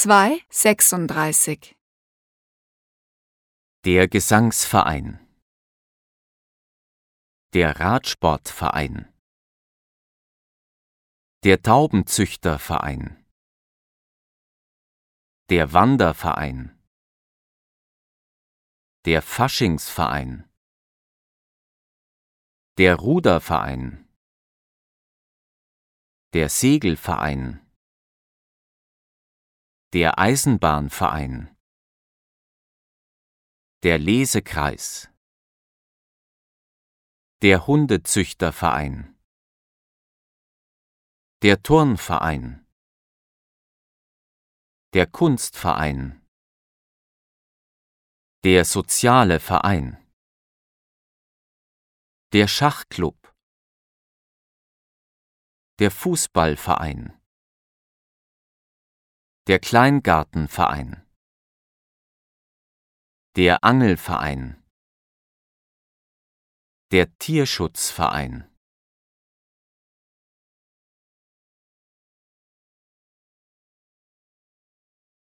236. Der Gesangsverein. Der Radsportverein. Der Taubenzüchterverein. Der Wanderverein. Der Faschingsverein. Der Ruderverein. Der Segelverein. Der Eisenbahnverein. Der Lesekreis. Der Hundezüchterverein. Der Turnverein. Der Kunstverein. Der soziale Verein. Der Schachclub. Der Fußballverein. Der Kleingartenverein. Der Angelverein. Der Tierschutzverein.